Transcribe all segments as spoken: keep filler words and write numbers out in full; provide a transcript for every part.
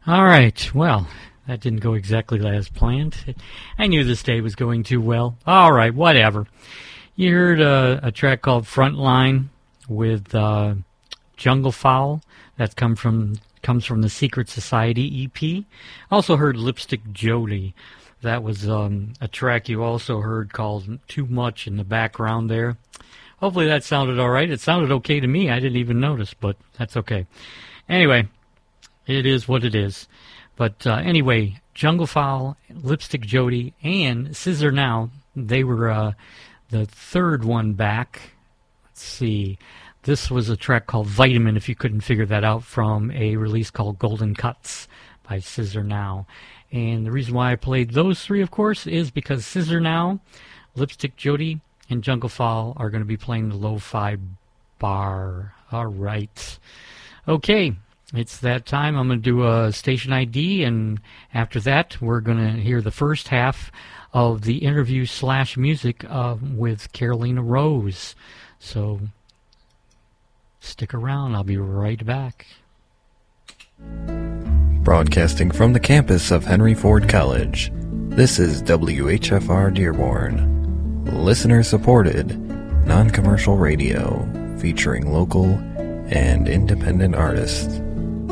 All right, well, that didn't go exactly as planned. I knew this day was going too well. All right, whatever. You heard uh, a track called Frontline with uh, Jungle Fowl. That come from comes from the Secret Society E P. Also heard Lipstick Jody. That was um, a track you also heard called Too Much in the background there. Hopefully that sounded all right. It sounded okay to me. I didn't even notice, but that's okay. Anyway, it is what it is. But uh, anyway, Jungle Fowl, Lipstick Jody, and Scissor Now, they were uh, the third one back. Let's see. This was a track called Vitamin, if you couldn't figure that out, from a release called Golden Cuts by Scissor Now. And the reason why I played those three, of course, is because Scissor Now, Lipstick Jody, and Jungle Fowl are going to be playing the Lo-Fi Bar. All right. Okay, it's that time. I'm going to do a station I D, and after that, we're going to hear the first half of the interview slash music uh, with Carolina Rose. So stick around. I'll be right back. Broadcasting from the campus of Henry Ford College, this is W H F R Dearborn, listener-supported, non-commercial radio featuring local and independent artists.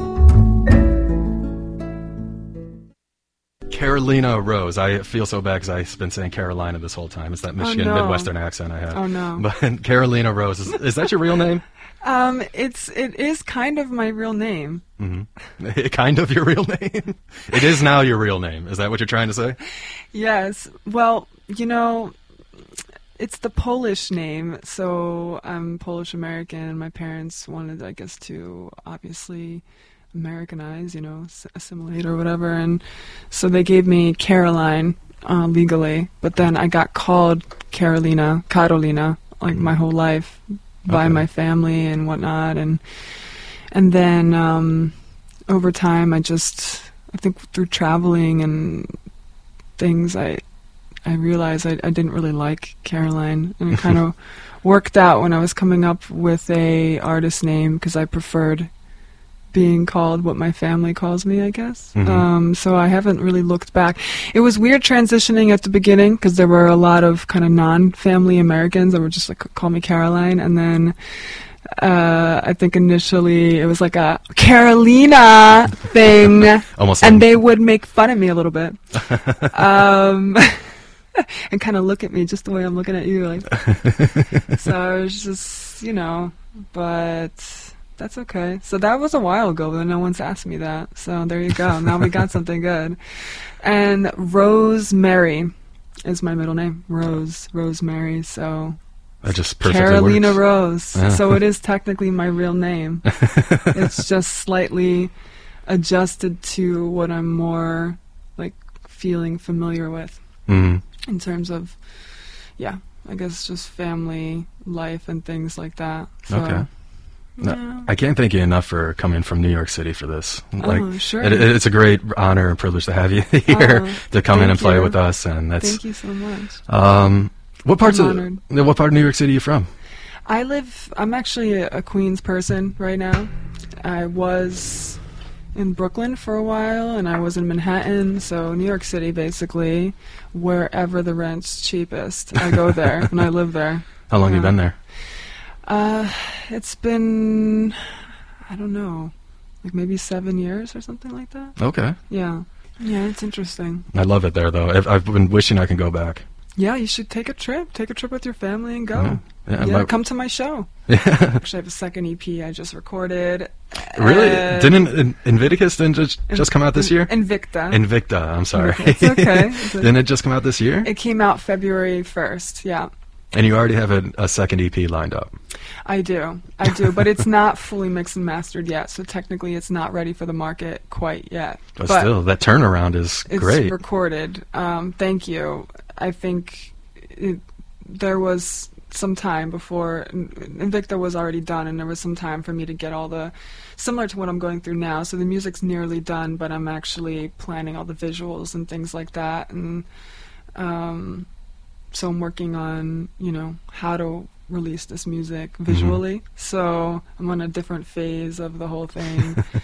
Carolina Rose. I feel so bad because I've been saying Carolina this whole time. It's that Michigan oh, no. Midwestern accent I have. Oh, no. But Carolina Rose, is, is that your real name? Um, it's it is kind of my real name. Mm-hmm. Kind of your real name? It is now your real name. Is that what you're trying to say? Yes. Well, you know, it's the Polish name, so I'm Polish American. My parents wanted, I guess, to obviously Americanize, you know, assimilate or whatever, and so they gave me Caroline uh, legally, but then I got called Carolina, Carolina, like my whole life. By okay. my family and whatnot, and and then um, over time, I just I think through traveling and things, I I realized I, I didn't really like Caroline, and it kind of worked out when I was coming up with a artist name because I preferred being called what my family calls me, I guess. Mm-hmm. Um, so I haven't really looked back. It was weird transitioning at the beginning because there were a lot of kind of non-family Americans that were just like, call me Caroline. And then uh, I think initially it was like a Carolina thing. Almost and like they would make fun of me a little bit. um, and kind of look at me just the way I'm looking at you. Like, so it was just, you know, but... That's okay. So that was a while ago, but no one's asked me that. So there you go. Now we got something good. And Rosemary is my middle name. Rose. Rosemary. So that just perfectly Carolina works. Rose. Yeah. So it is technically my real name. It's just slightly adjusted to what I'm more like feeling familiar with mm-hmm. in terms of, yeah, I guess just family life and things like that. So, okay. No, yeah. I can't thank you enough for coming from New York City for this. Like, oh, sure. It, it's a great honor and privilege to have you here oh, to come in and play you. with us. And that's. Thank you so much. Um, what parts I'm of honored. what part of New York City are you from? I live. I'm actually a, a Queens person right now. I was in Brooklyn for a while, and I was in Manhattan. So New York City, basically, wherever the rent's cheapest, I go there, and I live there. How long yeah. have you been there? Uh, it's been, I don't know, like maybe seven years or something like that. Okay. Yeah. Yeah, it's interesting. I love it there, though. I've, I've been wishing I could go back. Yeah, you should take a trip. Take a trip with your family and go. Yeah, yeah, yeah my, come to my show. Yeah. Actually, I have a second E P I just recorded. Really? Uh, Didn't In- Invictus didn't just, just come out this year? Invicta. Invicta, I'm sorry. It's okay. Didn't it just come out this year? It came out February first, yeah. And you already have a, a second E P lined up. I do. I do. But it's not fully mixed and mastered yet, so technically it's not ready for the market quite yet. But, but still, that turnaround is it's great. It's recorded. Um, thank you. I think it, there was some time before Invicta was already done, and there was some time for me to get all the, similar to what I'm going through now. So the music's nearly done, but I'm actually planning all the visuals and things like that. And um, so I'm working on, you know, how to release this music visually. Mm-hmm. So I'm on a different phase of the whole thing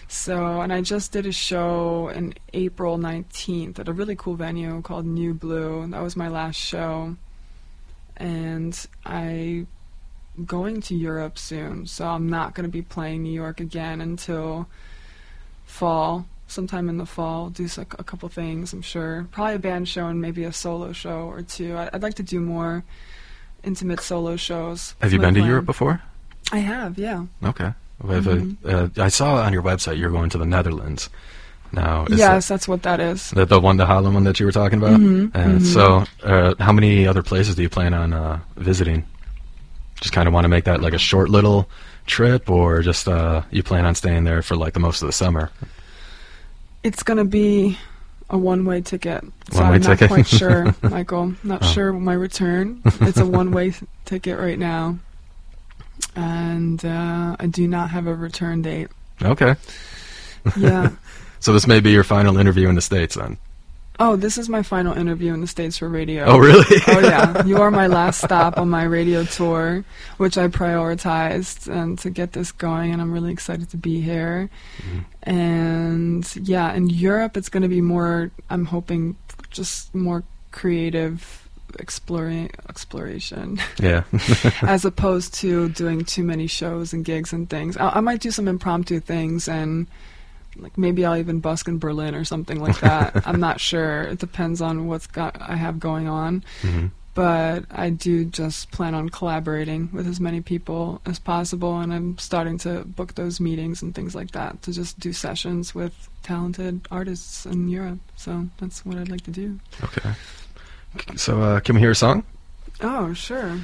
So, and I just did a show in April nineteenth at a really cool venue called New Blue. That was my last show. And I'm going to Europe soon, so I'm not going to be playing New York again until fall. Sometime in the fall, do a couple things, I'm sure. Probably a band show and maybe a solo show or two. I'd like to do more intimate solo shows. Have you been to Europe before? I have, yeah. Okay. Well, Mm-hmm. uh, I saw on your website you're going to the Netherlands. Now, is yes, that's what that is. that the one, the Holland one that you were talking about? Mm-hmm, And mm-hmm. so, uh, how many other places do you plan on uh, visiting? Just kind of want to make that like a short little trip, or just uh, you plan on staying there for like the most of the summer? It's going to be a one-way ticket. So One-way I'm not ticket? quite sure, Michael. Not Oh. sure my return. It's a one-way th- ticket right now. And uh, I do not have a return date. Okay. Yeah. So this may be your final interview in the States then? Oh, this is my final interview in the States for radio. Oh, really? Oh, yeah. You are my last stop on my radio tour, which I prioritized and to get this going, and I'm really excited to be here. Mm-hmm. And, yeah, in Europe, it's going to be more, I'm hoping, just more creative exploring exploration Yeah. as opposed to doing too many shows and gigs and things. I, I might do some impromptu things, and like maybe I'll even busk in Berlin or something like that. I'm not sure. It depends on what's got I have going on. Mm-hmm. But I do just plan on collaborating with as many people as possible, and I'm starting to book those meetings and things like that to just do sessions with talented artists in Europe. So that's what I'd like to do. Okay. So uh, can we hear a song? Oh, sure.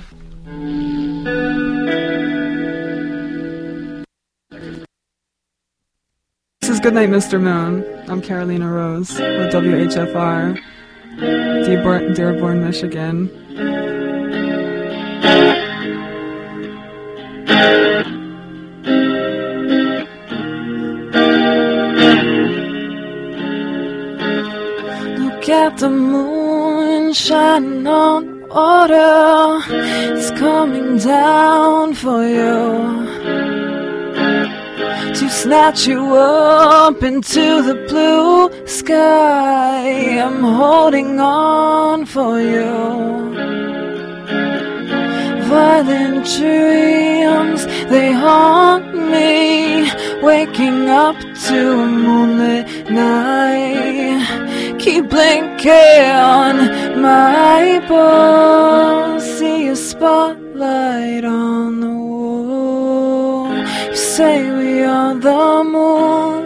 This is Goodnight, Mister Moon. I'm Carolina Rose with W H F R, Dearborn, Dearborn, Michigan. Look at the moon shining on water. It's coming down for you to snatch you up into the blue sky. I'm holding on for you. Violent dreams, they haunt me, waking up to a moonlit night. Keep blinking on my bowl, see a spotlight on the wall. You say we are the moon.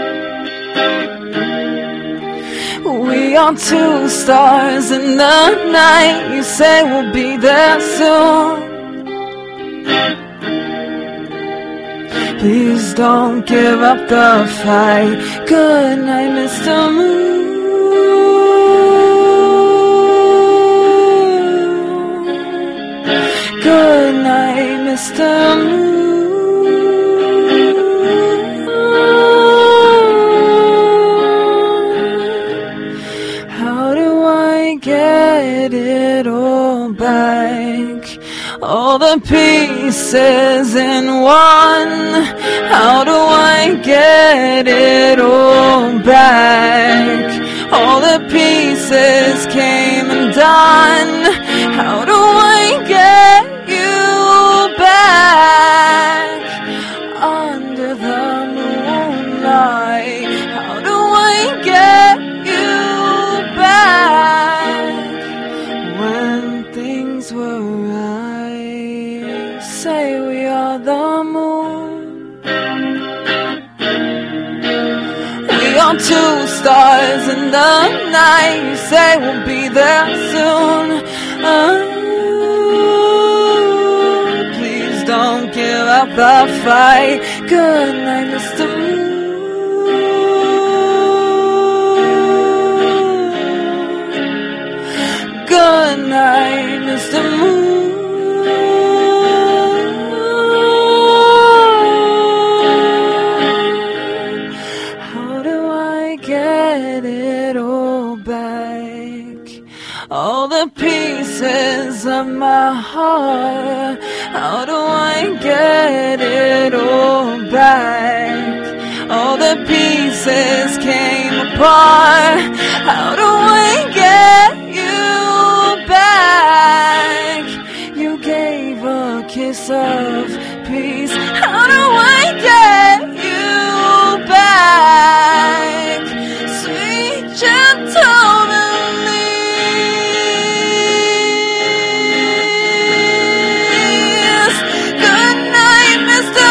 We are two stars in the night. You say we'll be there soon. Please don't give up the fight. Good night, Mister Moon. Good night, Mister Moon. Get it all back, all the pieces in one. How do I get it all back? All the pieces came undone. How do I get you back under the moonlight? How do I get you back? Were right. Say we are the moon. We are two stars in the night. You say we'll be there soon. Oh, please don't give up the fight. Good night, Mister Moon. Good night, Mister Moon. How do I get it all back? All the pieces of my heart. How do I get it all back? all the pieces came apart. How do I get you back? You gave a kiss of peace. How do I get you back? Sweet gentle release. Good night, Mister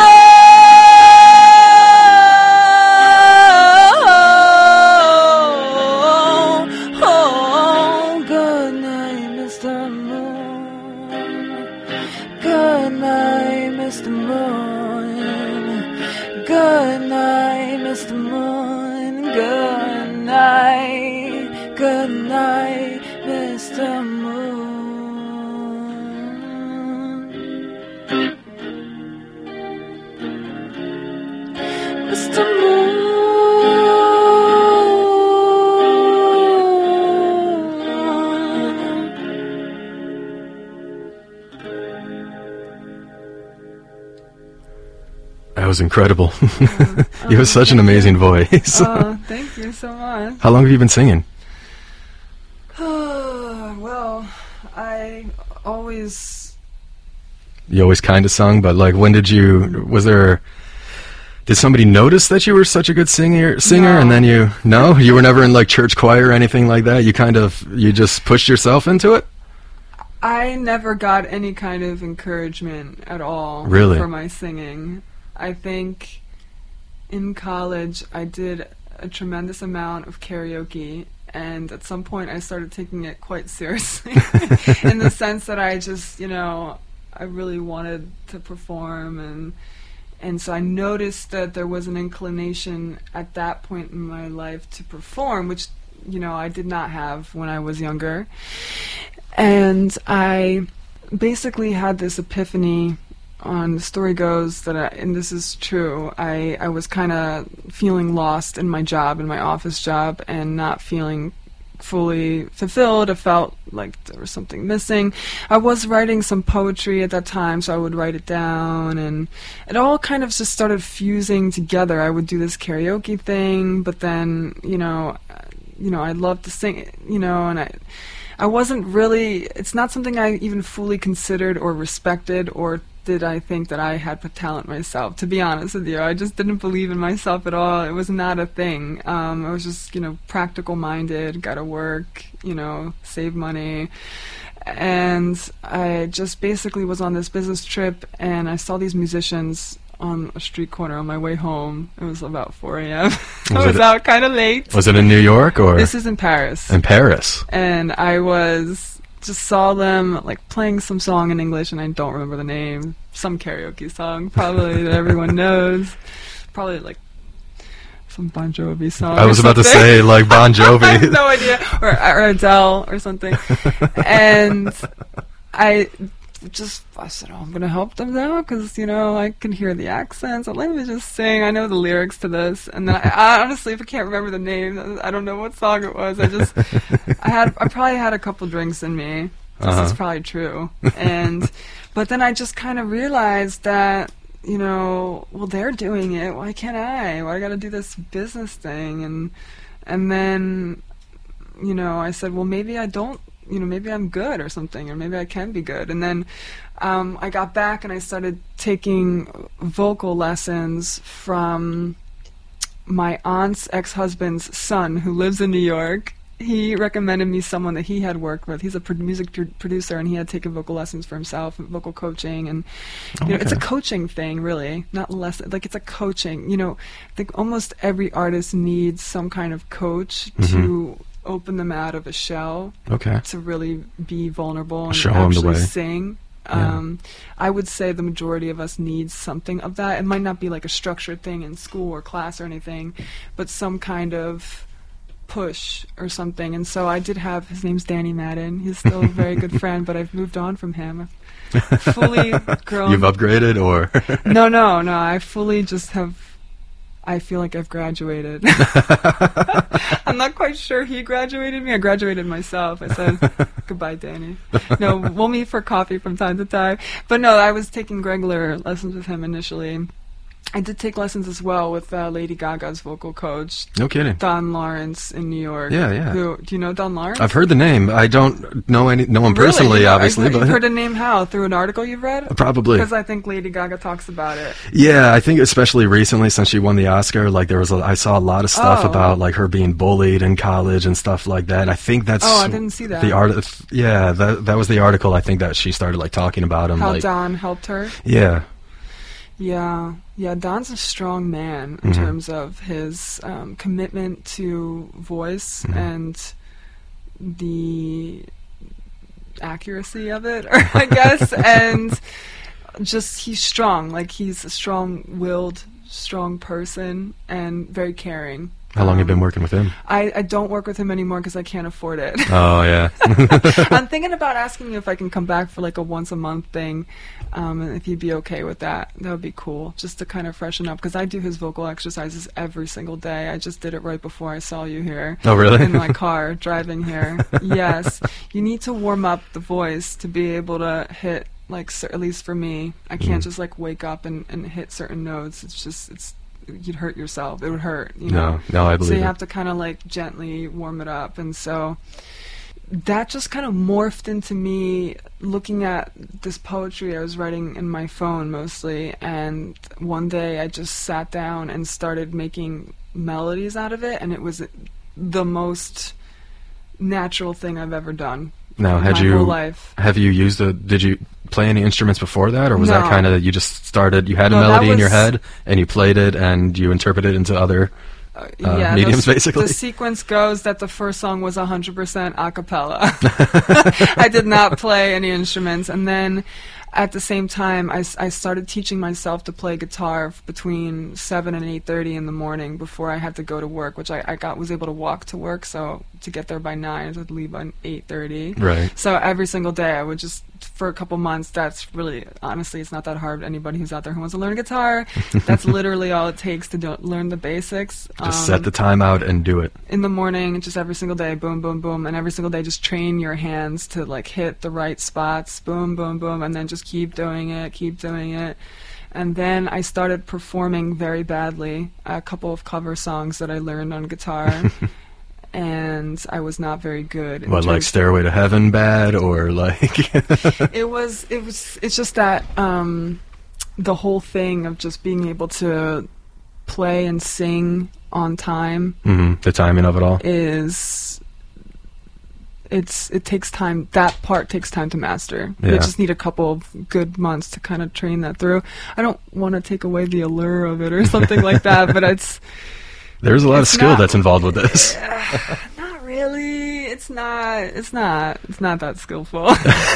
Moon. Oh, good night, Mister Moon. Good night, Mister Moon. Good night, Mister Moon. Good night. Good night, Mister Moon. Mister Moon. That was incredible. You have such an amazing voice. Oh, thank you so much. How long have you been singing? Well, I always, You always kind of sung, but like, when did you? Was there? Did somebody notice that you were such a good singer? Singer, No. and then you? No, you were never in like church choir or anything like that. You kind of, you just pushed yourself into it. I never got any kind of encouragement at all Really? for my singing. I think in college I did a tremendous amount of karaoke, and at some point I started taking it quite seriously in the sense that I just, you know, I really wanted to perform, and and so I noticed that there was an inclination at that point in my life to perform, which, you know, I did not have when I was younger. And I basically had this epiphany. On the story goes that, I, and this is true, I, I was kind of feeling lost in my job, in my office job, and not feeling fully fulfilled. I felt like there was something missing. I was writing some poetry at that time, so I would write it down, and it all kind of just started fusing together. I would do this karaoke thing, but then, you know, you know, I loved to sing, you know, and I... I wasn't really, it's not something I even fully considered or respected, or did I think that I had the talent myself, to be honest with you. I just didn't believe in myself at all. It was not a thing. Um, I was just, you know, practical minded, gotta work, you know, save money. And I just basically was on this business trip, and I saw these musicians on a street corner on my way home. It was about four a.m. I Was was it- out kind of late. Was it in New York or This is in Paris. in Paris? And I was just saw them like playing some song in English, and I don't remember the name. Some karaoke song, probably that everyone knows. Probably like some Bon Jovi song. I or was about to something. say like Bon I have Jovi. no idea, or, or Adele or something. And I just I said, "Oh, I'm gonna help them now because you know I can hear the accents. Let me just sing. I know the lyrics to this." And then I, I honestly, if I can't remember the name, I don't know what song it was. I just I had I probably had a couple drinks in me. This Uh-huh. is probably true. And but then I just kind of realized that, you know, well, they're doing it. Why can't I? Why I got to do this business thing? And and then, you know, I said, well, maybe I don't. You know, maybe I'm good or something, or maybe I can be good. And then um, I got back and I started taking vocal lessons from my aunt's ex-husband's son, who lives in New York. He recommended me someone that he had worked with. He's a pro- music pr- producer, and he had taken vocal lessons for himself, vocal coaching, and you know, it's a Okay. coaching thing, really, not less. Like it's a coaching. You know, I think almost every artist needs some kind of coach to open them out of a shell, Okay. to really be vulnerable and Show 'em the actually way. sing. Yeah. Um, I would say the majority of us needs something of that. It might not be like a structured thing in school or class or anything, but some kind of push or something. And so I did have, his name's Danny Madden. He's still a very good friend, but I've moved on from him. I've fully grown. You've upgraded, or No, no, no. I fully just have. I feel like I've graduated. I'm not quite sure he graduated me. I graduated myself. I said, goodbye, Danny. No, we'll meet for coffee from time to time. But no, I was taking regular lessons with him initially. I did take lessons as well with uh, Lady Gaga's vocal coach, No kidding. Don Lawrence in New York. Yeah, yeah. Who, do you know Don Lawrence? I've heard the name. I don't know any know him Really? personally, You know- obviously, I've heard, but you've heard the name how? Through an article you've read? probably. Because I think Lady Gaga talks about it. Yeah, I think especially recently since she won the Oscar, like there was a, I saw a lot of stuff Oh. about like her being bullied in college and stuff like that. I think that's Oh, I didn't see that. the art. Yeah, that that was the article. I think that she started like talking about him. How like, Don helped her. yeah, Yeah, yeah. Don's a strong man in Mhm. terms of his um, commitment to voice Mhm. and the accuracy of it, or I guess, and just he's strong. Like he's a strong-willed, strong person, and very caring. how long have you Um, been working with him? I, I don't work with him anymore because I can't afford it. Oh yeah, I'm thinking about asking you if I can come back for like a once a month thing, um, and if you'd be okay with that. That would be cool, just to kind of freshen up, because I do his vocal exercises every single day. I just did it right before I saw you here. Oh, really? In my car driving here. Yes, you need to warm up the voice to be able to hit, like, cer- at least for me. I can't Mhm. just like wake up and, and hit certain notes. It's just it's you'd hurt yourself. It would hurt. You know? no, no, I believe So you it. have to kind of like gently warm it up. And so that just kind of morphed into me looking at this poetry I was writing in my phone mostly. And one day I just sat down and started making melodies out of it. And it was the most natural thing I've ever done. Now, in had my you whole life. have you used a? Did you play any instruments before that, or was that No. kind of you just started? You had a No, that melody in your was- head and you played it, and you interpreted it into other. Uh, Uh, yeah, mediums, the, basically? The sequence goes that the first song was one hundred percent a cappella. I did not play any instruments. And then at the same time, I, s- I started teaching myself to play guitar f- between seven and eight thirty in the morning before I had to go to work, which I, I got was able to walk to work, so to get there by nine, I had to leave by eight thirty. Right. So every single day I would just, for a couple months, that's really, honestly, it's not that hard. Anybody who's out there who wants to learn guitar, that's literally all it takes to do, learn the basics. Just Um, set the time out and do it. in the morning, just every single day, boom, boom, boom, and every single day just train your hands to like hit the right spots, boom, boom, boom, and then just keep doing it, keep doing it. And then I started performing very badly a couple of cover songs that I learned on guitar, and I was not very good. in What, like terms- Stairway to Heaven bad, or like? It was, it was, it's just that um, the whole thing of just being able to play and sing on time Mhm, the timing of it all. is it's it takes time. That part takes time to master. Yeah. You just need a couple of good months to kind of train that through. I don't want to take away the allure of it or something like that, but it's There's a lot of It's skill not- that's involved with this. not really. It's not. It's not. It's not that skillful.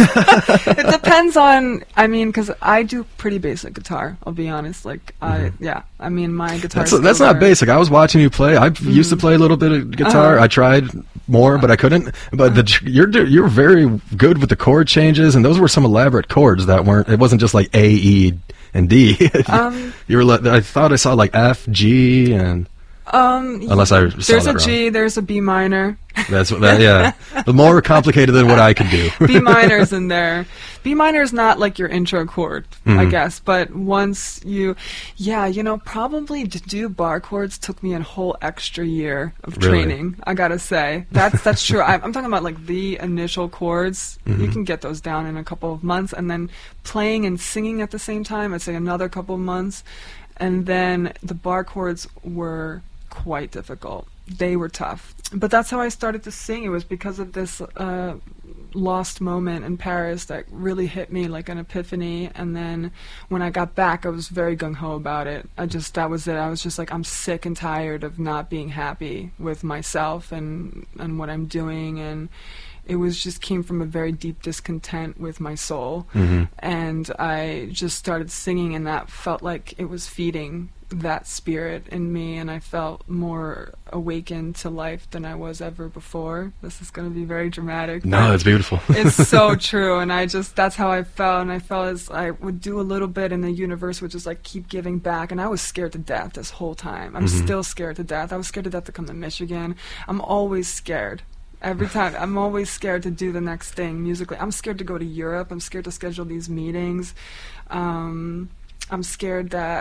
It depends on. I mean, because I do pretty basic guitar. I'll be honest. Like, I yeah. I mean, my guitar. That's that's not basic. I was watching you play. I used to play a little bit of guitar. Uh-huh. I tried more, but I couldn't. But the, tr- you're do- you're very good with the chord changes, and those were some elaborate chords that weren't. It wasn't just like A, E, and D. Um. You were. Like, I thought I saw like F, G, and Um. unless I saw There's that a G. There's a B minor. That's what that. Yeah, the more complicated than what I could do. B minor's in there. B minor is not like your intro chord, I Mhm. guess. But once you, yeah, you know, probably to do bar chords took me a whole extra year of Really? training. I gotta say, that's that's true. I, I'm talking about like the initial chords. You Mhm. can get those down in a couple of months, and then playing and singing at the same time. I'd say another couple of months, and then the bar chords were quite difficult. They were tough. But that's how I started to sing. It was because of this uh, lost moment in Paris that really hit me like an epiphany. And then when I got back, I was very gung-ho about it. I just, that was it. I was just like, I'm sick and tired of not being happy with myself and, and what I'm doing. And it was just came from a very deep discontent with my soul. hmm And I just started singing, and that felt like it was feeding that spirit in me, and I felt more awakened to life than I was ever before. This is going to be very dramatic. No, but it's beautiful. it's so true, and I just, that's how I felt, and I felt as I would do a little bit, and the universe would just like keep giving back, and I was scared to death this whole time. I'm Mhm. still scared to death. I was scared to death to come to Michigan. I'm always scared. Every time. I'm always scared to do the next thing musically. I'm scared to go to Europe. I'm scared to schedule these meetings. Um, I'm scared that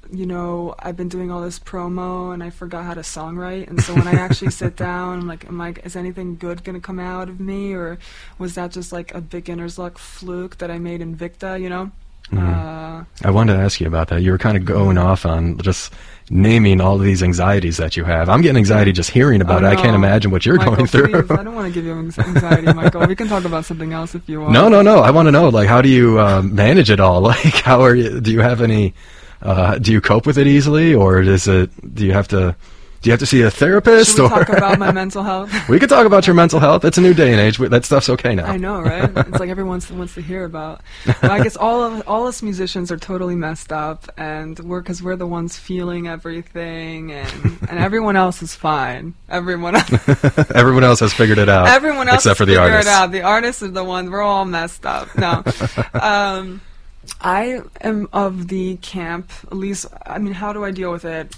you know, I've been doing all this promo and I forgot how to songwrite. And so when I actually sit down, I'm like, am I, is anything good going to come out of me? Or was that just like a beginner's luck fluke that I made in Victa, you know? Mm-hmm. Uh, I wanted to ask you about that. You were kind of going off on just naming all of these anxieties that you have. I'm getting anxiety just hearing about oh, it. no. I can't imagine what you're Michael, going through. Please, I don't want to give you anxiety, Michael. We can talk about something else if you want. No, no, no. I want to know, like, how do you uh, manage it all? Like, how are you? Do you have any? Uh, do you cope with it easily, or is it? Do you have to? Do you have to see a therapist? Should we or talk about my mental health? We can talk about your mental health. It's a new day and age. That stuff's okay now. I know, right? It's like everyone wants, wants to hear about. But I guess all of all us musicians are totally messed up, and we're because we're the ones feeling everything, and and everyone else is fine. Everyone else. Everyone else has figured it out. Everyone else except for the figured artists. it out. The artists are the ones. We're all messed up. No. um, I am of the camp, at least, I mean, how do I deal with it?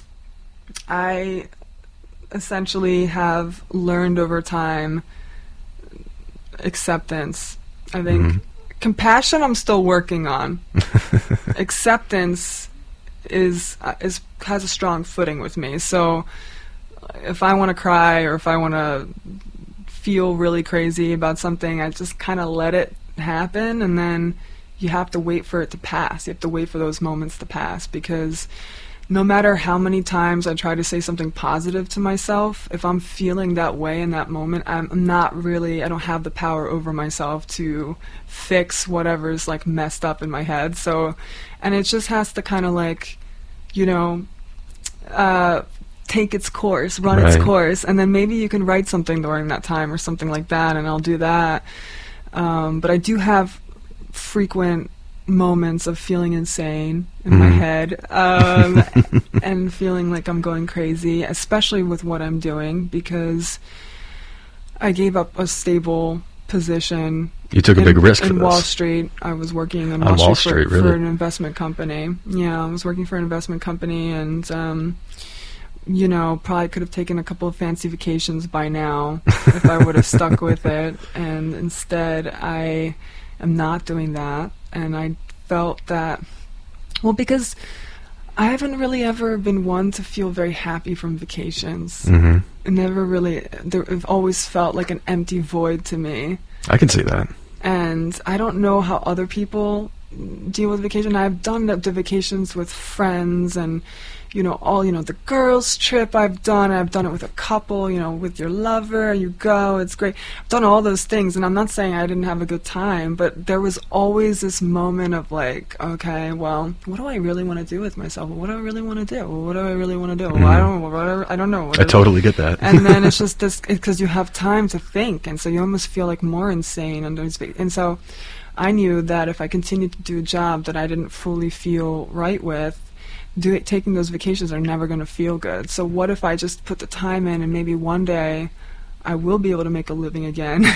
I essentially have learned over time acceptance. I think Mm-hmm. compassion I'm still working on. Acceptance is uh, is has a strong footing with me. So if I want to cry or if I want to feel really crazy about something, I just kind of let it happen, and then you have to wait for it to pass. You have to wait for those moments to pass, because no matter how many times I try to say something positive to myself, if I'm feeling that way in that moment, I'm not really, I don't have the power over myself to fix whatever's like messed up in my head. So, and it just has to kind of like, you know, uh, take its course, run Right. its course, and then maybe you can write something during that time or something like that, and I'll do that. Um, but I do have frequent moments of feeling insane in Mhm. my head, um, and feeling like I'm going crazy, especially with what I'm doing, because I gave up a stable position. You took a in, big risk for in this. Wall Street. I was working on, On Wall, Wall Street, Street, for, for really? an investment company. Yeah, I was working for an investment company, and um, you know, probably could have taken a couple of fancy vacations by now if I would have stuck with it. And instead, I am not doing that. And I felt that, well, because I haven't really ever been one to feel very happy from vacations. Mm-hmm. It never really, there, it always felt like an empty void to me. I can see that. And I don't know how other people deal with vacation. I've done the, the vacations with friends, and you know, all, you know, the girls trip I've done. I've done it with a couple, you know, with your lover, you go, it's great. I've done all those things, and I'm not saying I didn't have a good time, but there was always this moment of like, okay, well, what do I really want to do with myself? What do I really want to do? What do I really want to do? Mm. Well, I don't know. Whatever, I don't know. What I is it? totally get that. And then it's just this, because you have time to think, and so you almost feel like more insane under his And so I knew that if I continued to do a job that I didn't fully feel right with, do it, taking those vacations are never going to feel good. So what if I just put the time in, and maybe one day I will be able to make a living again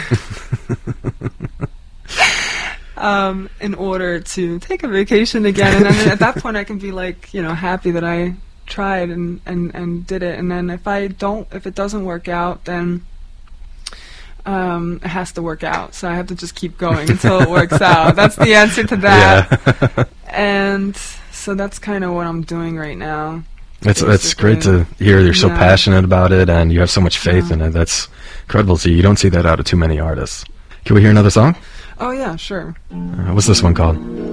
um, in order to take a vacation again. And then at that point I can be like, you know, happy that I tried and, and, and did it. And then if I don't, if it doesn't work out, then um, it has to work out. So I have to just keep going until it works out. That's the answer to that. Yeah. And so that's kind of what I'm doing right now. It's it's great to basically. hear you're so Yeah. passionate about it and you have so much faith Yeah. in it. That's incredible to see. You don't see that out of too many artists. Can we hear another song? Oh yeah, sure. Uh, what's this one called?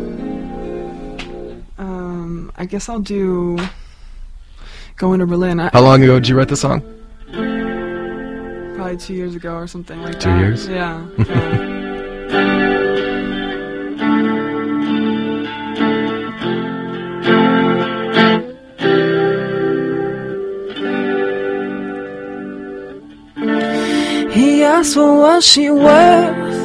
Um, I guess I'll do Going to Berlin. I, How long ago did you write the song? probably two years ago or something like Two that. years? Yeah. yeah. He asked, what was she worth?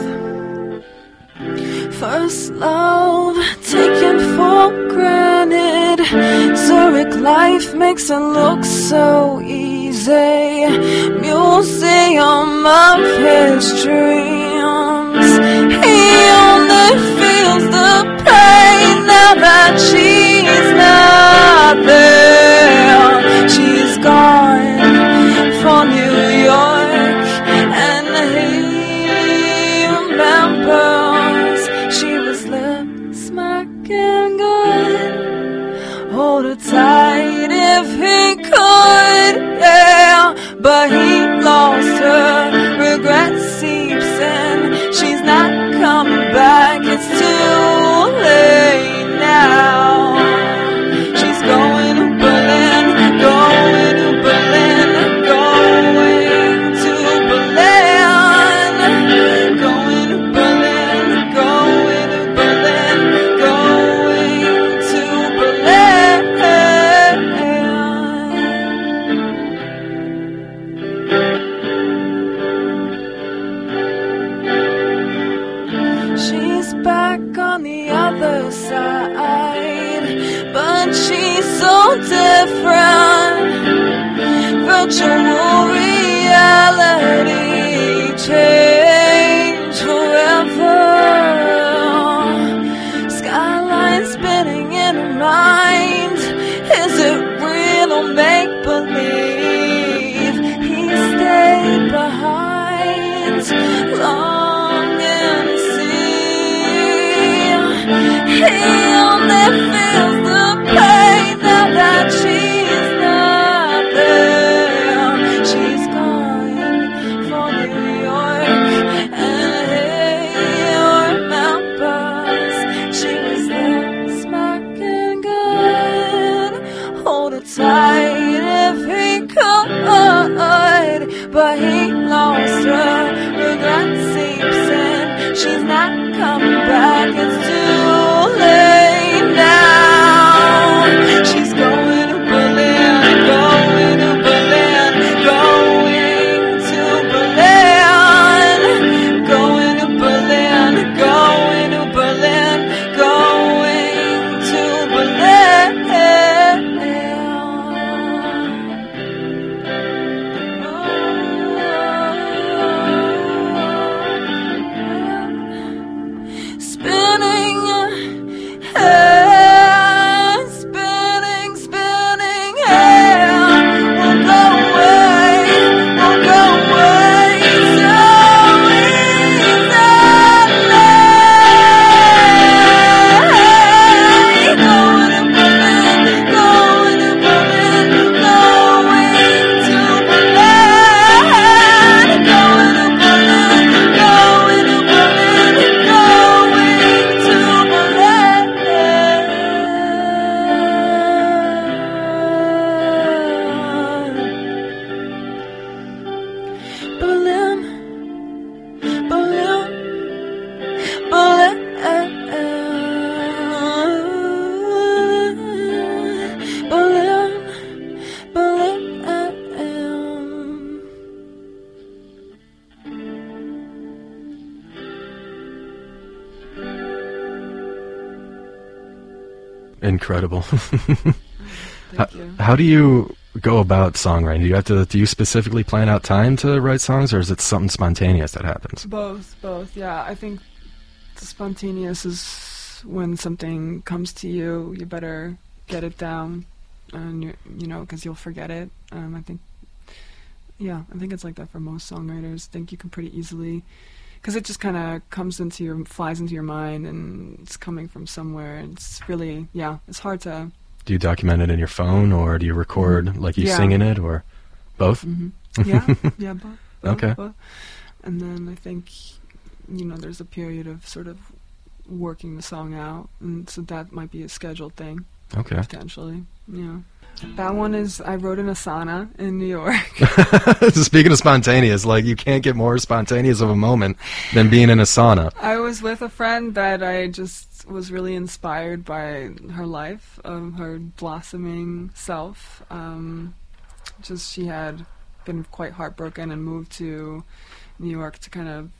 First love taken for granted. Zurich life makes it look so easy. Museum of his dreams. He only feels the pain now that she's not there. She's gone for New York, and he remembers she was lip smacking good all the tight if he could, yeah. But he lost her, regret seeps in. She's not coming back, it's too late now. She's going to Berlin, going to Berlin, going to Berlin, going to Berlin, going to Berlin, going to Berlin. She's back on the other side, but she's so different. Virtual reality change forever. Skyline spinning in her mind. Is it real or make believe? He stayed behind, longing to see. He only feels the pain now that she's not there. She's going for New York and hey, your mouth buzz. She was there smoking good. Hold it tight if he could, but he lost her. Regret seeps in. She's not coming back. It's too late now. She's going to Berlin, going to Berlin, going to Berlin, going to Berlin, going to Berlin, going to Berlin. Spinning, hair, spinning, spinning hair. We'll go away, we'll go away so easily. Going to Berlin, going to Berlin, going to Berlin, going to Berlin, going to Berlin, going to Berlin. Berlin, Berlin, Berlin, Berlin, Berlin. Incredible. how, Thank you. how do you go about songwriting? Do you have to? Do you specifically plan out time to write songs, or is it something spontaneous that happens? Both, both, yeah. I think the spontaneous is when something comes to you, you better get it down, and you you know, because you'll forget it. Um, I think, yeah, I think it's like that for most songwriters. I think you can pretty easily, because it just kind of comes into your, flies into your mind, and it's coming from somewhere. And it's really, yeah, it's hard to. Do you document it in your phone, or do you record like you Yeah. singing it, or both? hmm Yeah, yeah, both. both, Okay. both. And then I think, you know, there's a period of sort of working the song out, and so that might be a scheduled thing, Okay. potentially. Yeah. That one is, I wrote in a sauna in New York. Speaking of spontaneous, like you can't get more spontaneous of a moment than being in a sauna. I was with a friend that I just was really inspired by her life, um, her blossoming self. Um, just she had been quite heartbroken and moved to New York to kind of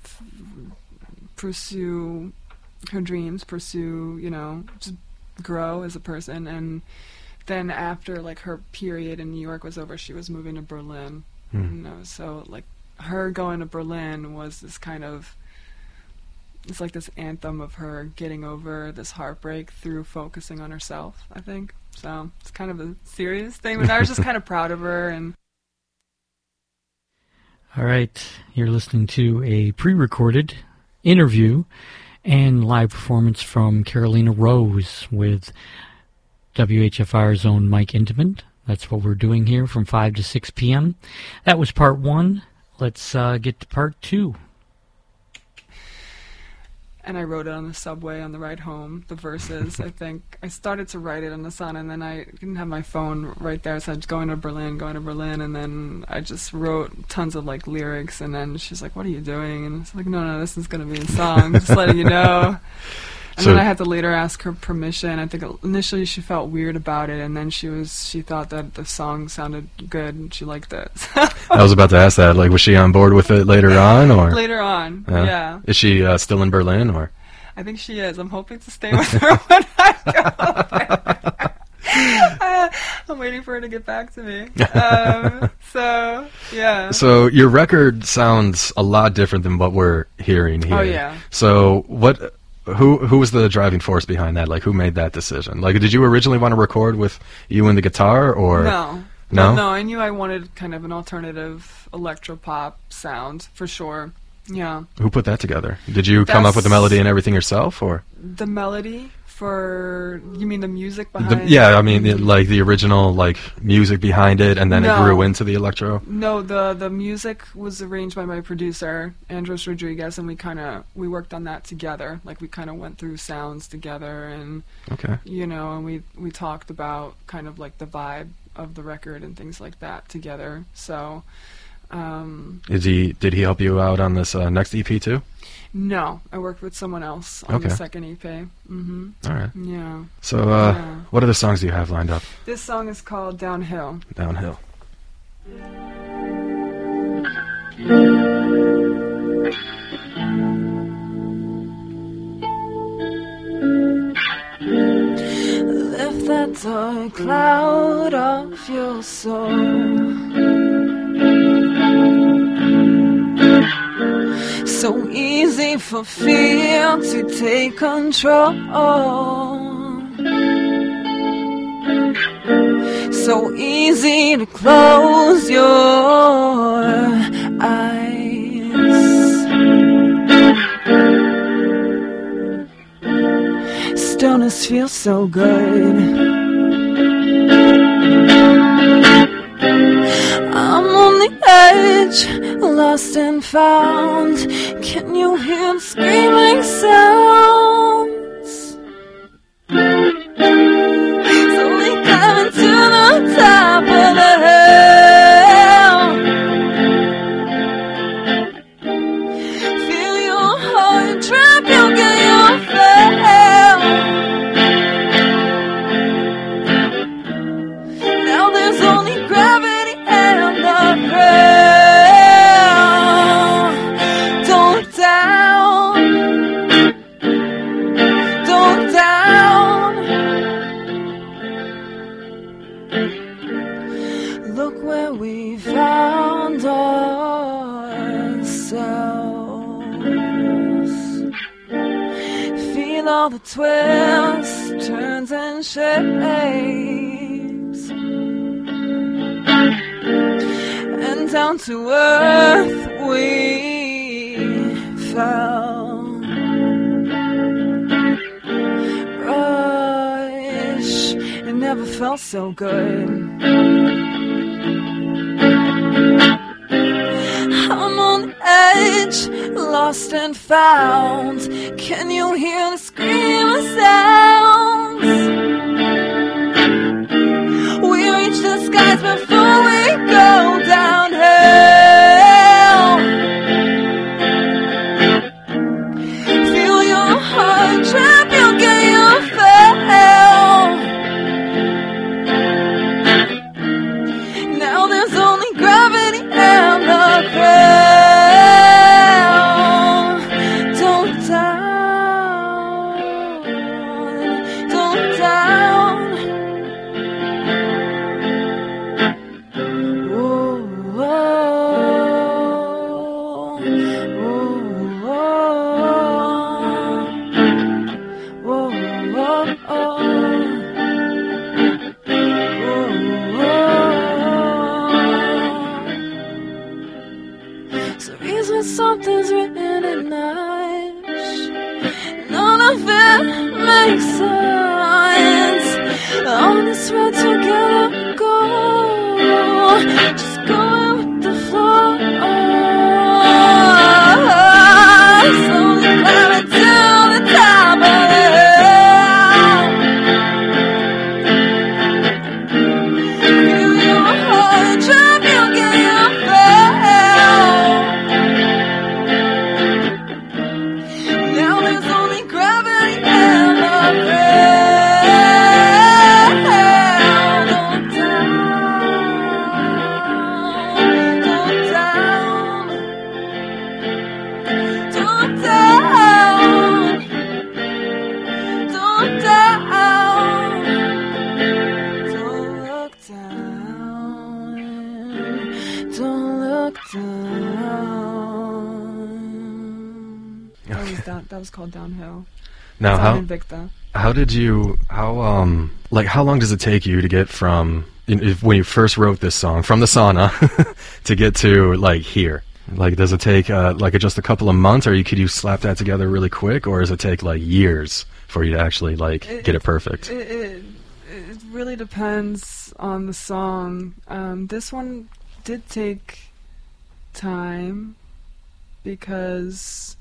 pursue her dreams, pursue, you know, just grow as a person. And then after like her period in New York was over, she was moving to Berlin. Hmm. You know, so like her going to Berlin was this kind of, it's like this anthem of her getting over this heartbreak through focusing on herself, I think. So it's kind of a serious thing, but I was just kind of proud of her. And All right, you're listening to a pre-recorded interview and live performance from Carolina Rose with W H F R's own Mike Intimate. That's what we're doing here from five to six p.m. That was part one. Let's uh, get to part two. And I wrote it on the subway on the ride home, the verses. I think I started to write it on the sun, and then I didn't have my phone right there, so I was going to Berlin, going to Berlin, and then I just wrote tons of like lyrics, and then she's like, "What are you doing?" And it's like, "No, no, this is going to be a song, just letting you know." And So- then I had to later ask her permission. I think initially she felt weird about it, and then she was she thought that the song sounded good, and she liked it. I was about to ask that. Like, was she on board with it later on, or Later on, Yeah. yeah. is she uh, still in Berlin, or? I think she is. I'm hoping to stay with her when I go there. Uh, I'm waiting for her to get back to me. Um, so, yeah. So your record sounds a lot different than what we're hearing here. Oh, yeah. So what? Who who was the driving force behind that? Like, who made that decision? Like, did you originally want to record with you and the guitar, or No. No? Well, no, I knew I wanted kind of an alternative electropop sound, for sure. Yeah. who put that together? Did you come up with the That's- melody and everything yourself, or? The melody for, you mean the music The, behind? yeah, I mean, it, like the original like music behind it, and then it No. grew into the electro. No, the the music was arranged by my producer, Andros Rodriguez, and we kind of we worked on that together. Like we kind of went through sounds together, and Okay. you know, and we we talked about kind of like the vibe of the record and things like that together. So, um, Is he? Did he help you out on this uh, next E P too? no, I worked with someone else on Okay. the second E P. Mm-hmm. All right. Yeah. So, uh, Yeah. what other songs do you have lined up? This song is called Downhill. Downhill. Lift that dark cloud off your soul. So easy for fear to take control. So easy to close your eyes. Stillness feels so good. I'm on the edge, lost and found. Can you hear the screaming sounds? So we climbing to the top of the hill. Feel your heart drop, you'll get your fill. Now there's only gravity and the thrill. Don't down, don't down. Look where we found ourselves. Feel all the twists, turns and shapes. And down to earth we fell. Rush, it never felt so good. I'm on the edge, lost and found. Can you hear the screaming sounds? We reach the skies before we go downhill. Feel your heart trap, you'll get your fill. Now there's only gravity and the thrill. Don't down, don't down. Whoa, whoa, whoa, whoa, whoa, whoa. So reason something's written in us. None of it makes sense. On this road together, go. Just go with the flow. Slowly climbing to the top of the hill. Feel your heart drop, you'll get your fill. Now there's only gravity and the thrill. Don't down, don't down, don't down, don't look down, don't look down. That was down, that was called Downhill. Now, It's on how Invicta. how did you how um like how long does it take you to get from if, when you first wrote this song from the sauna to get to like here? Like, does it take uh, like just a couple of months, or you, could you slap that together really quick, or does it take like years for you to actually like It- get it perfect? It, it, it really depends on the song. Um, this one did take time because,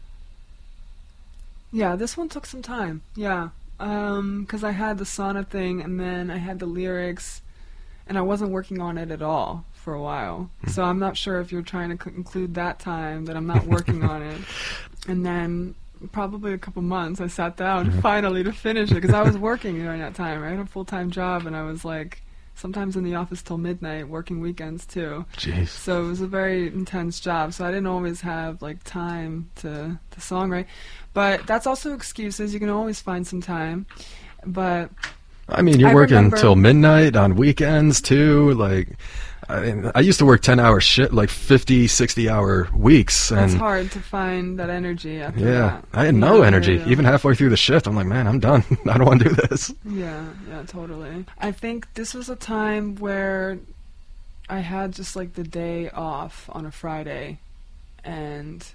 yeah, this one took some time. Yeah, because I had the sauna thing, and then I had the lyrics, and I wasn't working on it at all for a while. So I'm not sure if you're trying to c- include that time that I'm not working on it. And then probably a couple months I sat down finally to finish it because I was working during that time. I had a full-time job, and I was like sometimes in the office till midnight, working weekends too. Jeez. So it was a very intense job. So I didn't always have like time to to songwrite. But that's also excuses. You can always find some time. But I mean, you're I working remember- till midnight on weekends too. Like, I mean, I used to work ten hour shit, like fifty, sixty hour weeks, and it's hard to find that energy after yeah, that. I had Yeah, no yeah, energy. yeah. Even halfway through the shift, I'm like, man, I'm done. I don't want to do this. Yeah, yeah, totally. I think this was a time where I had just like the day off on a Friday, and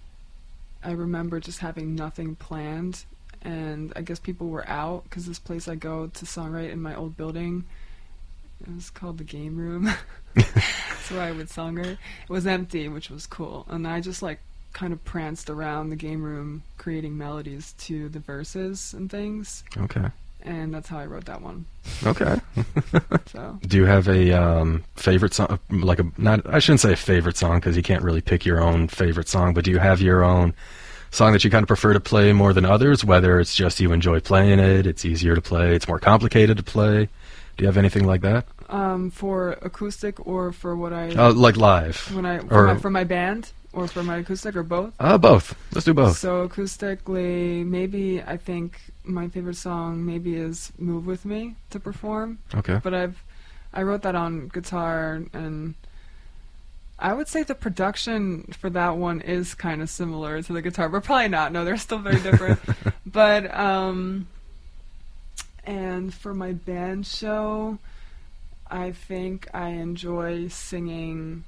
I remember just having nothing planned, and I guess people were out because this place I go to songwrite in my old building, it was called the Game Room. That's where I would songwrite. It was empty, which was cool, and I just like kind of pranced around the game room creating melodies to the verses and things, Okay. and that's how I wrote that one. Okay. So Do you have a um, favorite song? Like a not? I shouldn't say a favorite song because you can't really pick your own favorite song. But do you have your own song that you kind of prefer to play more than others? Whether it's just you enjoy playing it, it's easier to play, it's more complicated to play. Do you have anything like that? um, for acoustic or for what I Uh, like live? when I for, or- my, for my band or for my acoustic or both. Uh, both. Let's do both. So acoustically, maybe I think my favorite song maybe is "Move With Me" to perform. Okay. But I've I wrote that on guitar, and I would say the production for that one is kind of similar to the guitar, but probably not. No, they're still very different. But um, and for my band show, I think I enjoy singing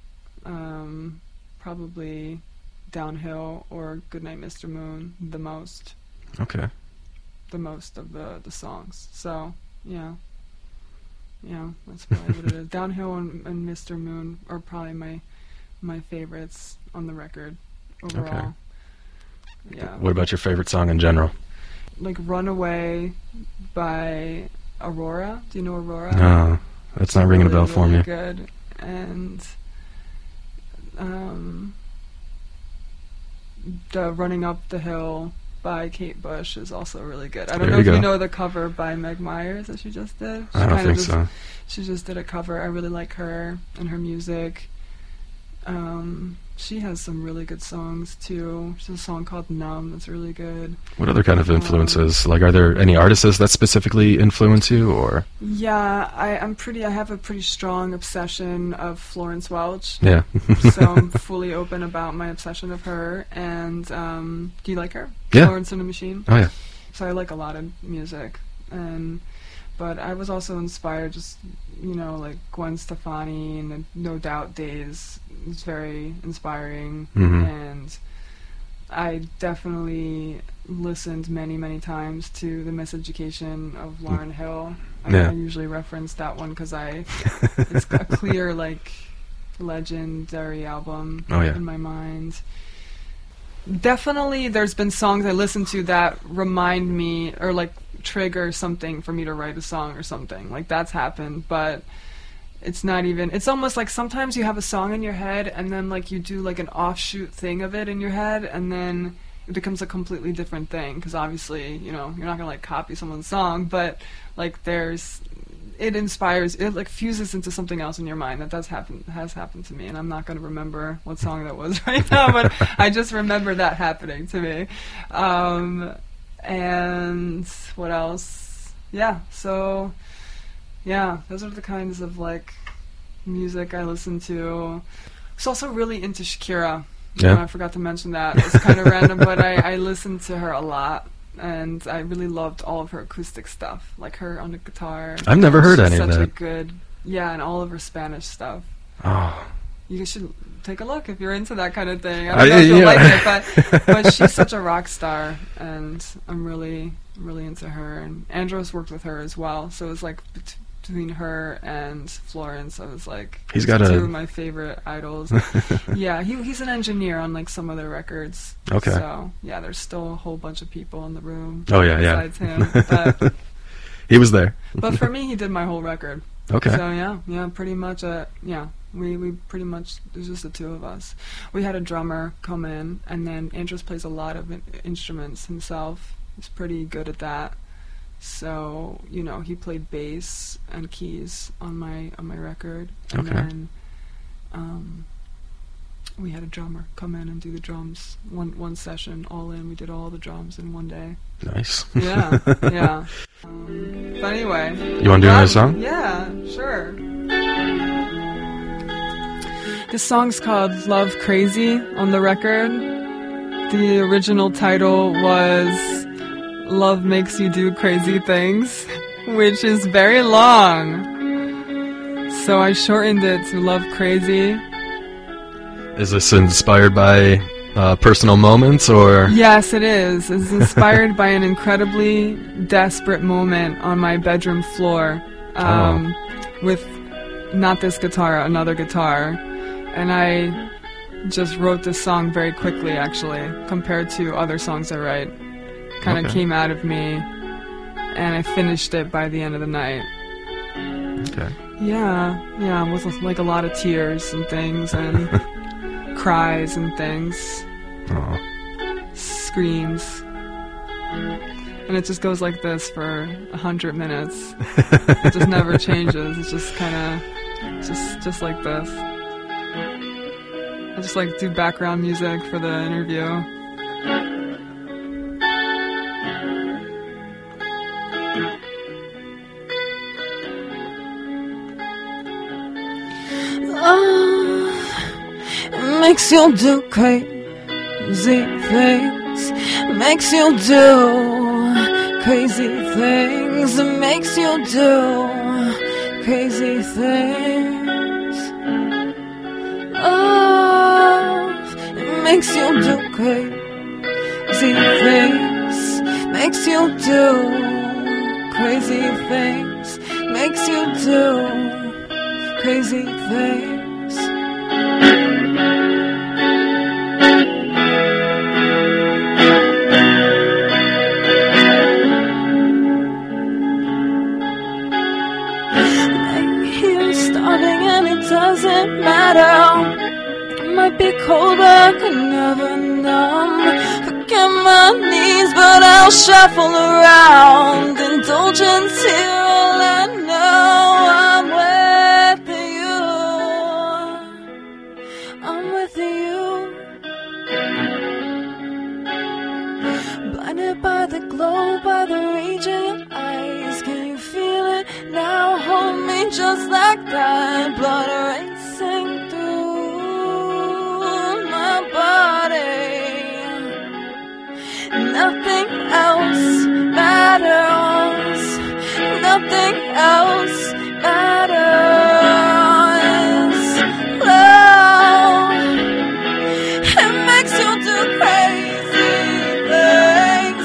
um, probably Downhill or Goodnight Mister Moon the most, Okay. the most of the, the songs. So, yeah. Yeah, that's probably what it is. Downhill and, and Mister Moon are probably my my favorites on the record overall. Yeah. What about your favorite song in general? Like Runaway by Aurora. Do you know Aurora? No, that's not ringing a bell Really, for really me. Good. And um, the Running Up the Hill by Kate Bush is also really good. I don't There know you if go. you know the cover by Meg Myers that she just did. She I don't kinda think just, so. She just did a cover. I really like her and her music. Um, she has some really good songs too. She has a song called Numb that's really good. What other kind of Um, influences? Like, are there any artists that specifically influence you, or? Yeah, I, I'm pretty. I have a pretty strong obsession of Florence Welch. Yeah. So I'm fully open about my obsession of her. And um, do you like her? Yeah. Florence and the Machine. Oh yeah. So I like a lot of music, and but I was also inspired, just you know, like Gwen Stefani and the No Doubt days. It's very inspiring, Mhm. and I definitely listened many, many times to The Miseducation of Lauryn Hill. I, Yeah. I usually reference that one because I, it's a clear, like, legendary album Oh, yeah. in my mind. Definitely, there's been songs I listen to that remind me, or, like, trigger something for me to write a song or something. Like, that's happened, but it's not even, it's almost like sometimes you have a song in your head and then, like, you do, like, an offshoot thing of it in your head, and then it becomes a completely different thing, because obviously, you know, you're not gonna, like, copy someone's song, but, like, there's, it inspires, it, like, fuses into something else in your mind. That does happen, has happened to me, and I'm not gonna remember what song that was right now, but I just remember that happening to me. Um, and what else? Yeah, so, yeah, those are the kinds of, like, music I listen to. I was also really into Shakira. Yeah. Uh, I forgot to mention that. It's kind of random, but I, I listened to her a lot, and I really loved all of her acoustic stuff, like her on the guitar. I've never heard She's any of such a that. good, yeah, and all of her Spanish stuff. Oh, You should take a look if you're into that kind of thing. I I- don't know if you'll yeah. like it, but but she's such a rock star, and I'm really really into her. And Andros worked with her as well, so it was like bet- between her and Florence, I was like, He's these got are a- two of my favorite idols. Yeah, he he's an engineer on like some of their records. Okay. So yeah, there's still a whole bunch of people in the room. Oh, yeah, yeah. Besides him, but, he was there. but for me, he did my whole record. Okay. So yeah, yeah, pretty much. Uh, yeah, we we pretty much. There's just the two of us. We had a drummer come in, and then Andros plays a lot of in- instruments himself. He's pretty good at that. So you know, he played bass and keys on my on my record, and Okay. then um, we had a drummer come in and do the drums. One one session, all in. We did all the drums in one day. Nice. Yeah, yeah. Um, but anyway. You want to do another song? Yeah, sure. This song's called Love Crazy on the record. The original title was Love Makes You Do Crazy Things, which is very long. So I shortened it to Love Crazy. Is this inspired by uh, personal moments or? Yes, it is. It's inspired by an incredibly desperate moment on my bedroom floor um, with not this guitar, another guitar. And I just wrote this song very quickly, actually, compared to other songs I write. Kind of Okay. came out of me, and I finished it by the end of the night. Okay. Yeah, yeah, with like a lot of tears and things, and cries and things. Oh. Screams, and it just goes like this for a hundred minutes. It just never changes. It's just kind of just just like this. I just like do background music for the interview. Love, it makes you do crazy things. Makes you do crazy things. It makes you do crazy things. Love, it makes you do crazy things. Makes you do crazy things. Makes you do crazy things. Here starting and it doesn't matter. It might be cold but I can never numb. Look at my knees but I'll shuffle around. Indulgence here all I know. I'm with you. I'm with you. Blinded by the glow, by the rage in your eyes. Can you feel it now? Hold me just like that. Blood racing through my body. Nothing else matters. Nothing else matters. Love, it makes you do crazy things.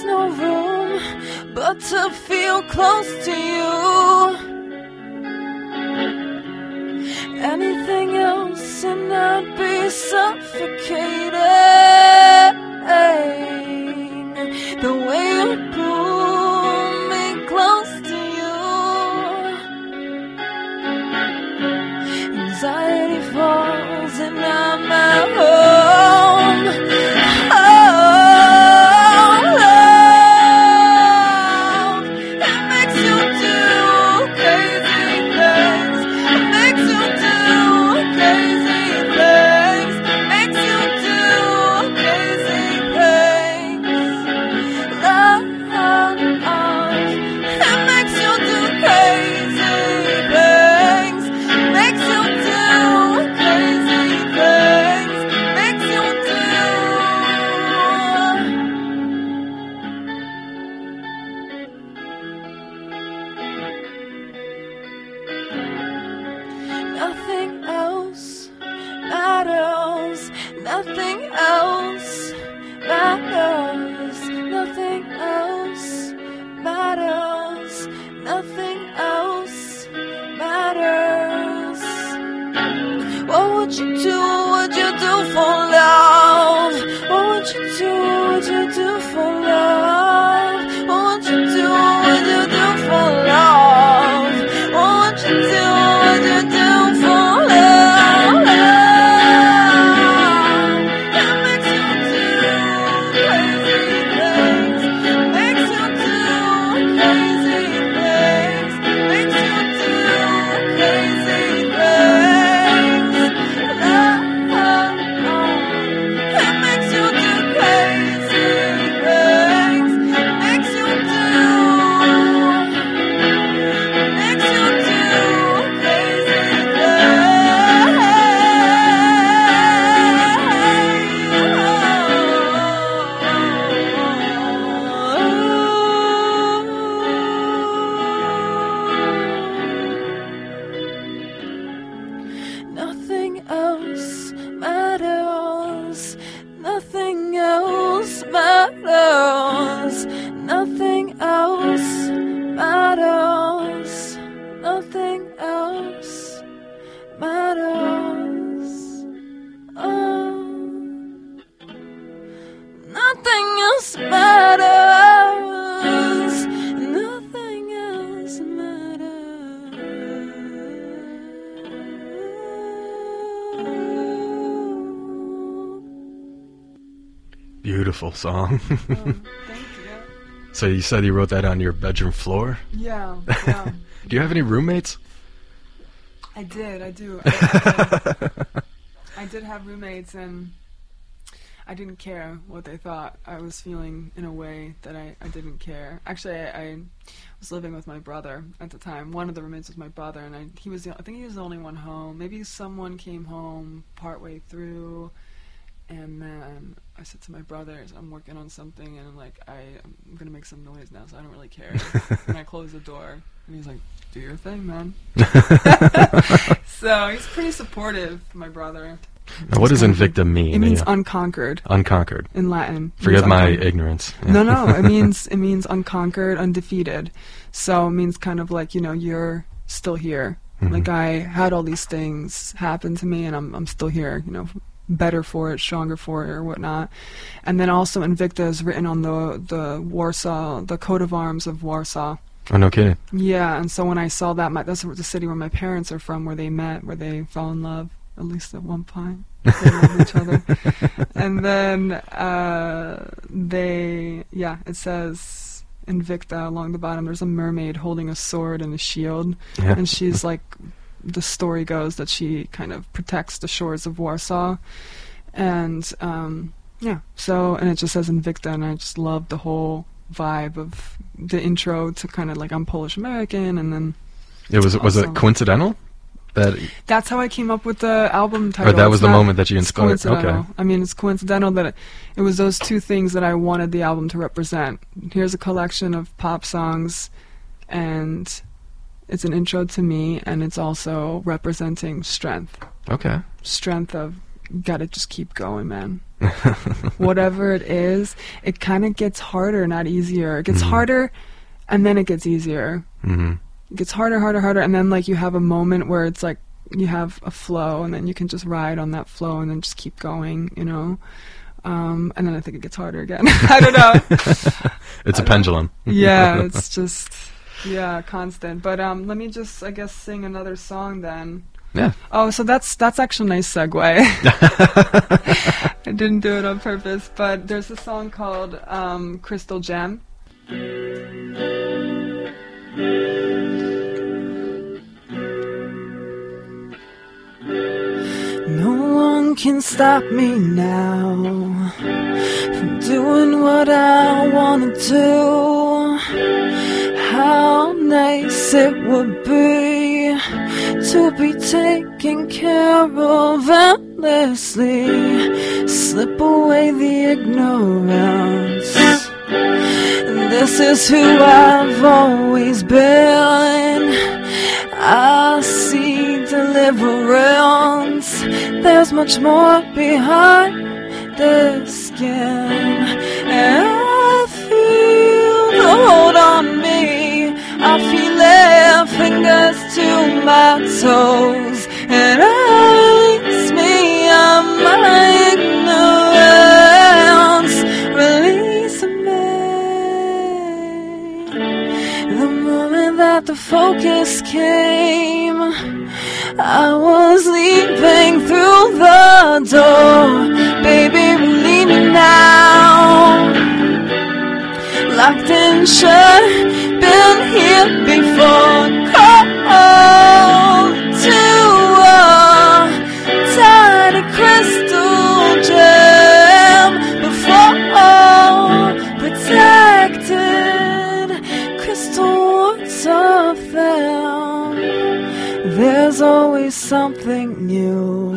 there's no room but to feel close to you. Anything else and I'd be suffocating. The way you pull me close to you. Anxiety falls and I'm at home. Oh, love, it makes you do crazy things. It makes you do crazy things. Makes you do crazy things. Love, it makes you do crazy things. Makes you do crazy things. Makes you do. Nothing else matters. Nothing else matters. Nothing else matters. Nothing else matters. What would you do? What would you do for love? What would you do? What would you do for love? What would you do? What would you do for love? What would you do? What would you do for love? It makes you do crazy things. Makes you do crazy things. Makes you do crazy things. Love, it makes you do crazy things. Makes you do. Makes you do crazy things. Nothing else matters. Nothing else matters. Nothing else matters. Nothing else matters. Oh. Nothing else matters. Nothing else matters. Beautiful song. Oh, thank you. So you said you wrote that on your bedroom floor? Yeah, yeah. Do you have any roommates? I did, I do. I, I, did. I did have roommates, and I didn't care what they thought. I was feeling in a way that I, I didn't care. Actually, I, I was living with my brother at the time. One of the roommates was my brother, and I, he was the, I think he was the only one home. Maybe someone came home partway through, and then I said to my brother, I'm working on something, and I'm like, I, I'm going to make some noise now, so I don't really care. And I closed the door, and he's like, do your thing, man. So he's pretty supportive, my brother. Now, what does Invicta mean? It means Yeah. unconquered Unconquered. in Latin. It Forget means my unconquered. ignorance. No, no, it means it means unconquered, undefeated. So it means kind of like, you know, you're still here. Mhm. Like I had all these things happen to me, and I'm I'm still here. You know, better for it, stronger for it, or whatnot. And then also Invicta is written on the the Warsaw, the coat of arms of Warsaw. Oh, no kidding. Yeah, and so when I saw that, my, that's the city where my parents are from, where they met, where they fell in love, at least at one point. They love each other. And then uh, they, yeah, it says Invicta along the bottom. There's a mermaid holding a sword and a shield, Yeah. and she's like, the story goes that she kind of protects the shores of Warsaw. And um, yeah, so, and it just says Invicta, and I just love the whole vibe of the intro to kind of like, I'm Polish American, and then It was was Also- it coincidental that that's how I came up with the album title. or that was It's the not- moment that you it's inspired? coincidental. Okay. I mean, it's coincidental that it, it was those two things that I wanted the album to represent. Here's a collection of pop songs, and it's an intro to me, and it's also representing strength. Okay. Strength of you gotta just keep going, man. Whatever it is, it kind of gets harder, not easier. It gets Mhm. harder, and then it gets easier. Mm-hmm. It gets harder, harder, harder, and then like you have a moment where it's like you have a flow, and then you can just ride on that flow, and then just keep going, you know. Um, and then I think it gets harder again. I don't know. It's a I don't- pendulum. Yeah, it's just yeah, constant. But um, let me just, I guess, sing another song then. Yeah. Oh, so that's that's actually a nice segue. I didn't do it on purpose, but there's a song called um, Crystal Gem. No one can stop me now from doing what I wanna do. How nice it would be to be taken care of endlessly. Slip away the ignorance. This is who I've always been. I see deliverance. There's much more behind the skin. And I feel the hold on me. I feel it, fingers to my toes. And release me on my ignorance. Release me. The moment that the focus came, I was leaving through the door. Baby, believe me now. Locked and shut, been here before. Cold to a tiny crystal gem. Before, protected crystals of them. There's always something new,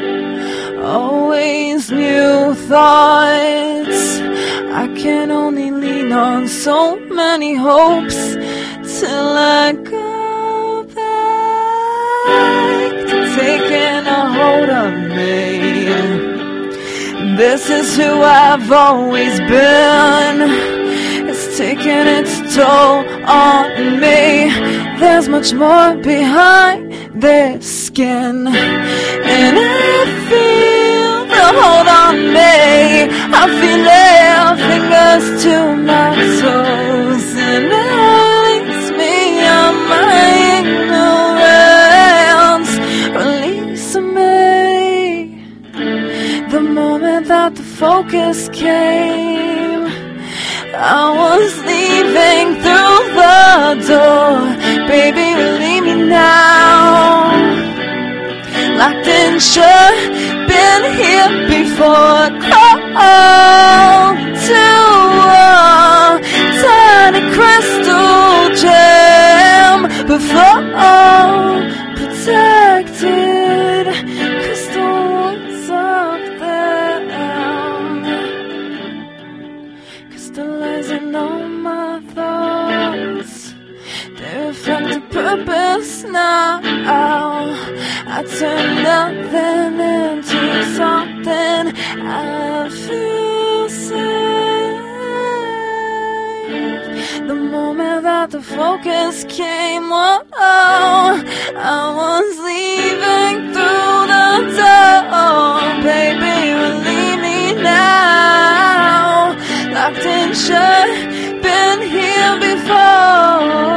always new thoughts. I can only lean on so many hopes till I go back to taking a hold of me. This is who I've always been. It's taking its toll on me. There's much more behind this skin. And I feel the hold on me. I feel it, fingers to my toes. And release me on my ignorance. Release me. The moment that the focus came, I was leaving through the door. Baby, leave me now. Locked and shut, been here before. Cold to a tiny crystal gem. Before, protected crystals of them. Crystallizing all my thoughts. They reflect a purpose now. I turn nothing into something. I feel safe. The moment that the focus came, oh, I was leaving through the door. Baby, leave me now. Locked and shut, been here before.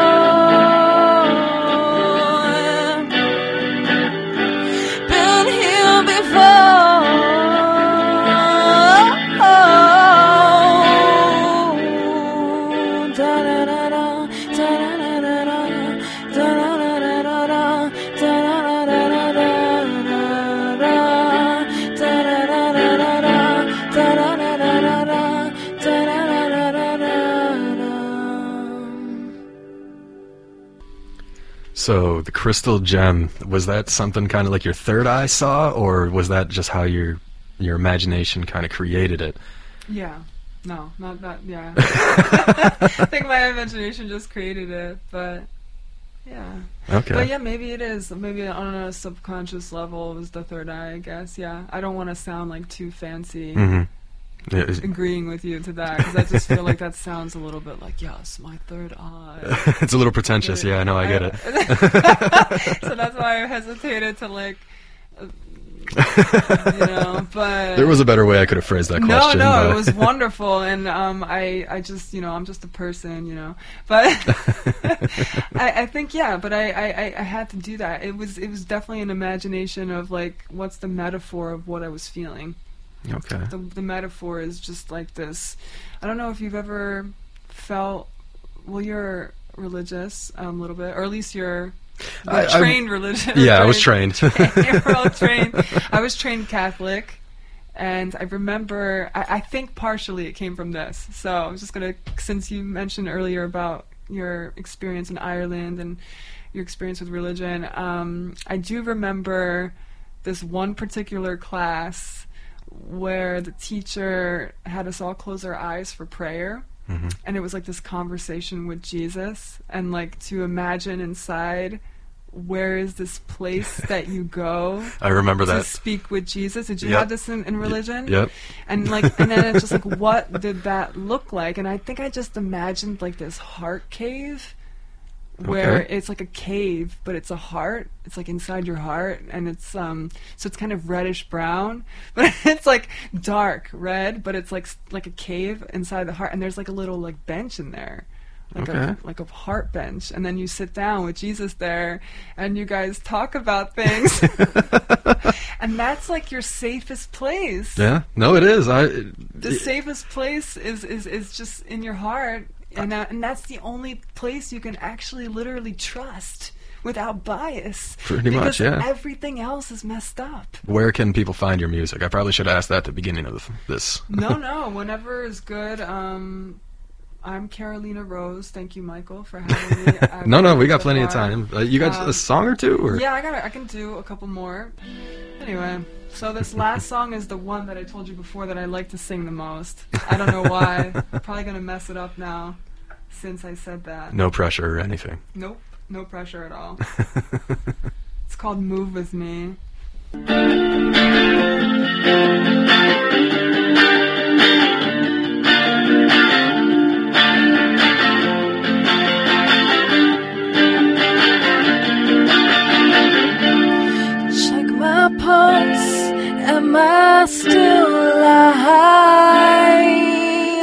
Been here before. Da da da da, da da da da, da da da da da, da da da da So the crystal gem, was that something kind of like your third eye saw, or was that just how your your imagination kind of created it? Yeah. No, not that. Yeah. I think my imagination just created it, but Yeah. Okay. But yeah, maybe it is. Maybe on a subconscious level, it was the third eye, I guess. Yeah. I don't want to sound like too fancy Mm-hmm. Yeah, it's, agreeing with you to that, because I just feel like that sounds a little bit like, yes, my third eye. it's a little pretentious. Yeah, I know. I get it. So that's why I hesitated to, like, uh, you know, but There was a better way I could have phrased that no, question. no, but it was wonderful, and um, I, I just, you know, I'm just a person, you know, but I, I think, yeah, but I, I, I had to do that. It was, it was definitely an imagination of like, what's the metaphor of what I was feeling. Okay. The, the metaphor is just like this. I don't know if you've ever felt. Well, you're religious um, a little bit, or at least you're. You're I- I'm- trained religion. Yeah, I was trained. You're all trained. I was trained Catholic, and I remember. I, I think partially it came from this. So I was just gonna, since you mentioned earlier about your experience in Ireland and your experience with religion, um, I do remember this one particular class where the teacher had us all close our eyes for prayer. Mm-hmm. And it was like this conversation with Jesus, and like to imagine inside, where is this place that you go I remember to that. speak with Jesus? Did you Yep. have this in, in religion? Yep. And like, and then it's just like, what did that look like? And I think I just imagined like this heart cave, where Okay. it's like a cave, but it's a heart. It's like inside your heart, and it's um, so it's kind of reddish brown, but it's like dark red, but it's like like a cave inside the heart, and there's like a little like bench in there. Like Okay. a like a heart bench, and then you sit down with Jesus there, and you guys talk about things, and that's like your safest place. Yeah. No, it is. I. The safest place is, is, is just in your heart, and uh, and that's the only place you can actually literally trust without bias. Pretty much, because yeah. everything else is messed up. Where can people find your music? I probably should have asked that at the beginning of this. No, no, whenever is good. Um, I'm Carolina Rose. Thank you, Michael, for having me. I've No, no, we gone got so plenty of far. time. Uh, you got Um, a song or two? Or? Yeah, I got. I can do a couple more. Anyway, so this last song is the one that I told you before that I like to sing the most. I don't know why. I'm probably gonna mess it up now, since I said that. No pressure or anything. Nope, no pressure at all. It's called "Move With Me." Check my pulse, am I still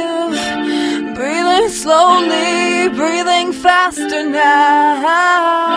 alive? Breathing slowly, breathing faster now.